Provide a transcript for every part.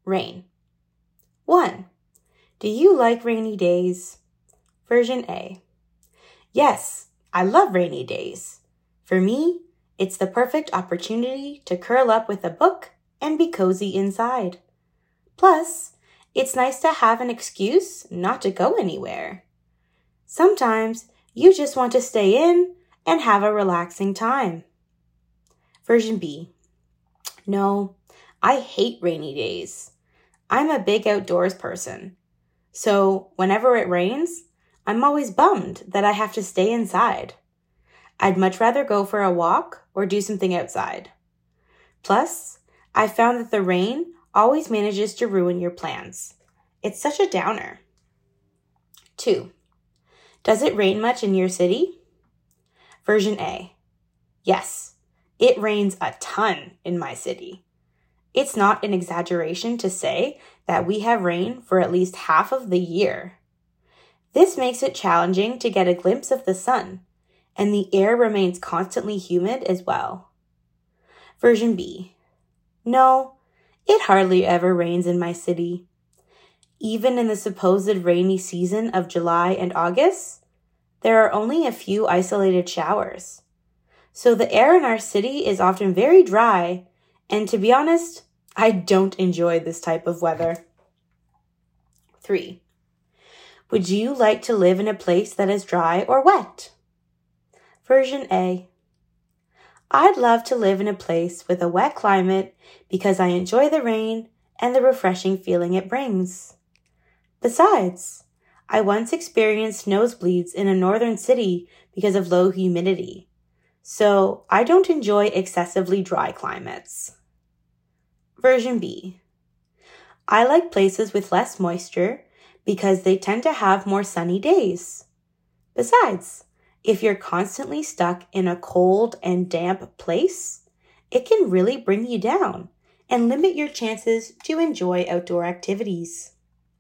Rain. 1. Do you like rainy days? Version A. Yes, I love rainy days. For me, it's the perfect opportunity to curl up with a book and be cozy inside. Plus, it's nice to have an excuse not to go anywhere. Sometimes you just want to stay in and have a relaxing time. Version B. No, I hate rainy days. I'm a big outdoors person. So whenever it rains, I'm always bummed that I have to stay inside. I'd much rather go for a walk or do something outside. Plus, I've found that the rain always manages to ruin your plans. It's such a downer. 2. Does it rain much in your city? Version A. Yes, it rains a ton in my city. It's not an exaggeration to say that we have rain for at least half of the year. This makes it challenging to get a glimpse of the sun, and the air remains constantly humid as well. Version B. No, it hardly ever rains in my city. Even in the supposed rainy season of July and August, there are only a few isolated showers. So the air in our city is often very dry, and to be honest, I don't enjoy this type of weather. 3. Would you like to live in a place that is dry or wet? Version A. I'd love to live in a place with a wet climate because I enjoy the rain and the refreshing feeling it brings. Besides, I once experienced nosebleeds in a northern city because of low humidity, so I don't enjoy excessively dry climates. Version B. I like places with less moisture because they tend to have more sunny days. Besides, if you're constantly stuck in a cold and damp place, it can really bring you down and limit your chances to enjoy outdoor activities.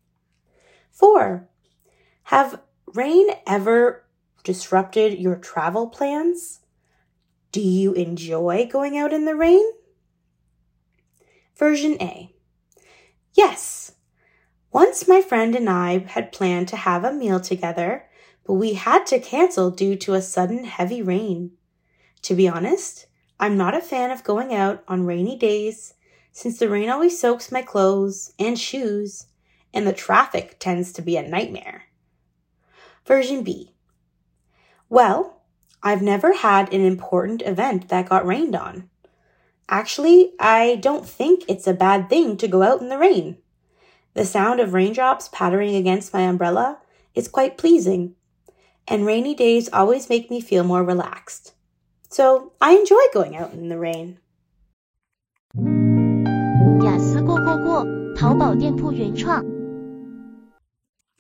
4. Have rain ever disrupted your travel plans? Do you enjoy going out in the rain? Version A. Yes. Once my friend and I had planned to have a meal together, but we had to cancel due to a sudden heavy rain. To be honest, I'm not a fan of going out on rainy days since the rain always soaks my clothes and shoes, and the traffic tends to be a nightmare. Version B. Well, I've never had an important event that got rained on. Actually, I don't think it's a bad thing to go out in the rain. The sound of raindrops pattering against my umbrella is quite pleasing, and rainy days always make me feel more relaxed. So I enjoy going out in the rain. 雅思过，淘宝店铺原创。